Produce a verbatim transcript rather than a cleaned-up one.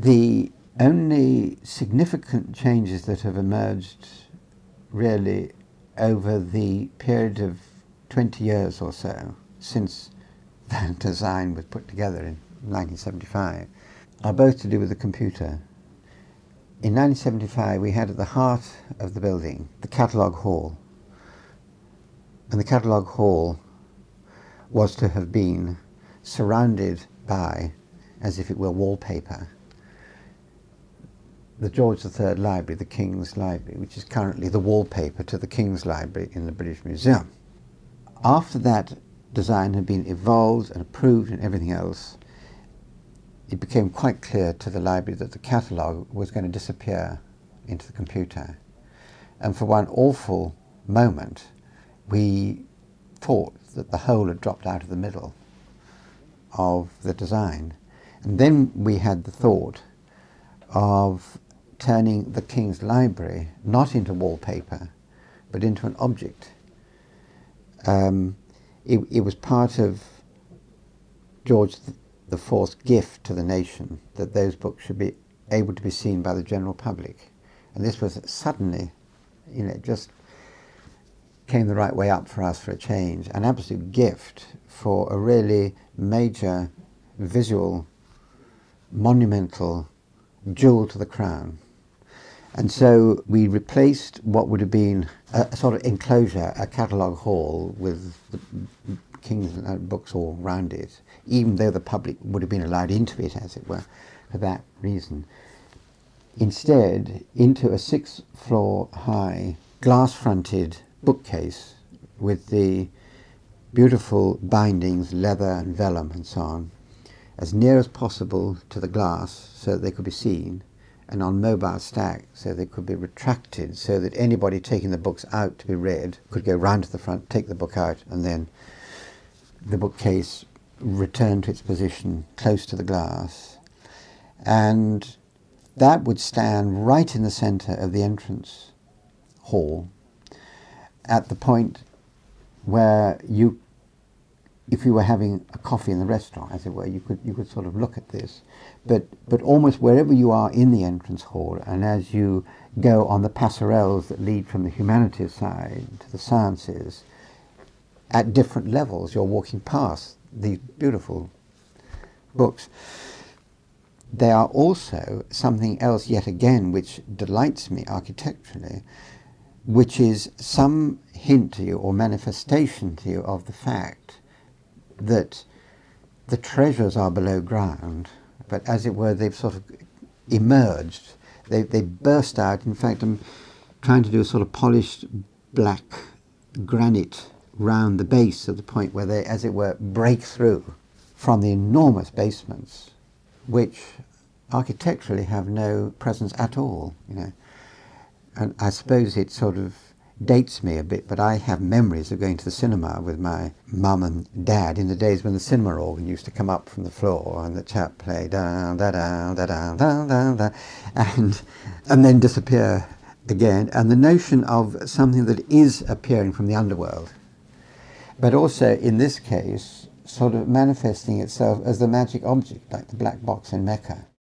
The only significant changes that have emerged really over the period of twenty years or so since the design was put together in nineteen seventy-five are both to do with the computer. In nineteen seventy-five we had at the heart of the building the catalogue hall, and the catalogue hall was to have been surrounded by, as if it were wallpaper, the George the Third Library, the King's Library, which is currently the wallpaper to the King's Library in the British Museum. After that design had been evolved and approved and everything else, it became quite clear to the library that the catalogue was going to disappear into the computer. And for one awful moment, we thought that the whole had dropped out of the middle of the design. And then we had the thought of turning the King's Library not into wallpaper, but into an object. Um, it, it was part of George the Fourth's gift to the nation that those books should be able to be seen by the general public. And this was suddenly, you know, it just came the right way up for us for a change, an absolute gift for a really major visual, monumental jewel to the crown. And so we replaced what would have been a, a sort of enclosure, a catalogue hall with the King's books all round it, even though the public would have been allowed into it, as it were, for that reason. Instead, into a six-floor high, glass-fronted bookcase with the beautiful bindings, leather and vellum and so on, as near as possible to the glass so that they could be seen, and on mobile stack so they could be retracted so that anybody taking the books out to be read could go round to the front, take the book out, and then the bookcase returned to its position close to the glass. And that would stand right in the centre of the entrance hall at the point where you, if you were having a coffee in the restaurant, as it were, you could you could sort of look at this. But but almost wherever you are in the entrance hall, and as you go on the passerelles that lead from the humanities side to the sciences, at different levels you're walking past these beautiful books. They are also something else yet again which delights me architecturally, which is some hint to you or manifestation to you of the fact that the treasures are below ground, but as it were they've sort of emerged, they, they burst out. In fact, I'm trying to do a sort of polished black granite round the base of the point where they, as it were, break through from the enormous basements, which architecturally have no presence at all, you know. And I suppose it sort of dates me a bit, but I have memories of going to the cinema with my mum and dad in the days when the cinema organ used to come up from the floor and the chap played da da da da da da da da, and and then disappear again. And the notion of something that is appearing from the underworld, but also in this case sort of manifesting itself as the magic object, like the black box in Mecca.